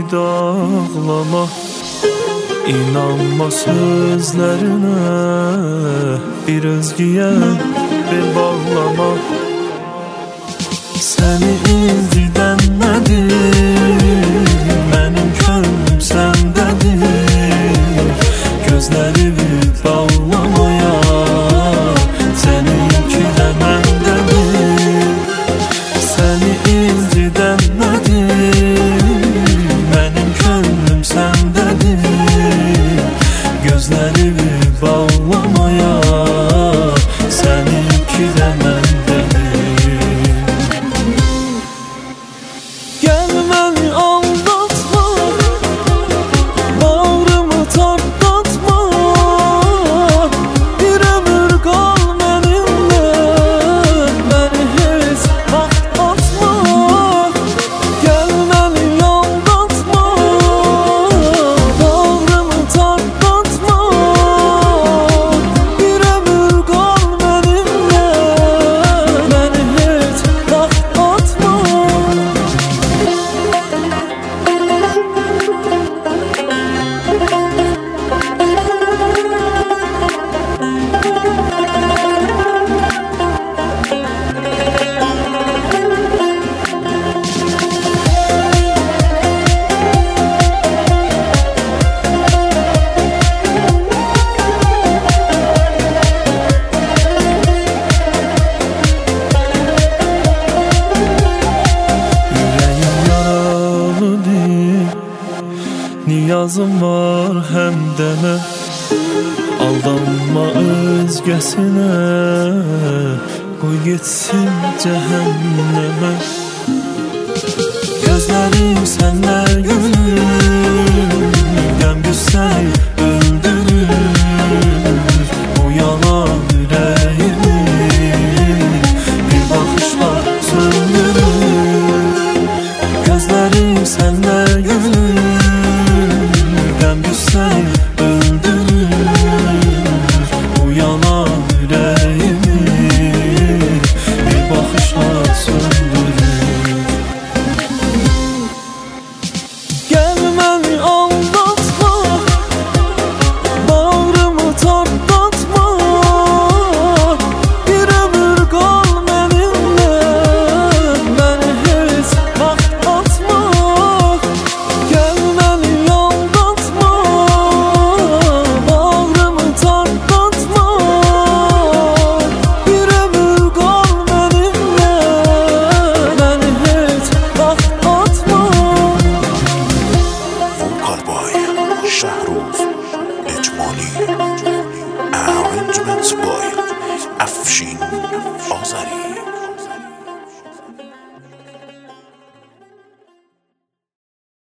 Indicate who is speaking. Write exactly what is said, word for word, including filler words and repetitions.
Speaker 1: ümid ağlama, İnanma sözlerine, bir özgüye bel bağlama. Seni inciden nedir? Benim könlüm sendedir. Gözlerimi bağlamaya, seninki de mendedir. Seni inciden nedir? Benim könlüm sendedir. Gözlerimi bağlamaya, seninki de mendedir. Niyazım var hem deme, aldanma özgesine, koy gitsin cehenneme. Gözlerim senle gülür, gem güzel öldürür. Bu yalan yüreğimi bir bakışla söndürür. Gözlerim senle gülür, sen öldürür. Bu yalan yüreğimi bir bakışla söndürür. Gel beni aldatma, bağrımı tartlatma. Bir ömür kal benimle, beni hiç baklatma. Gel beni aldatma,
Speaker 2: شهروز اجمالی ارنجمنت بای افشین آذری.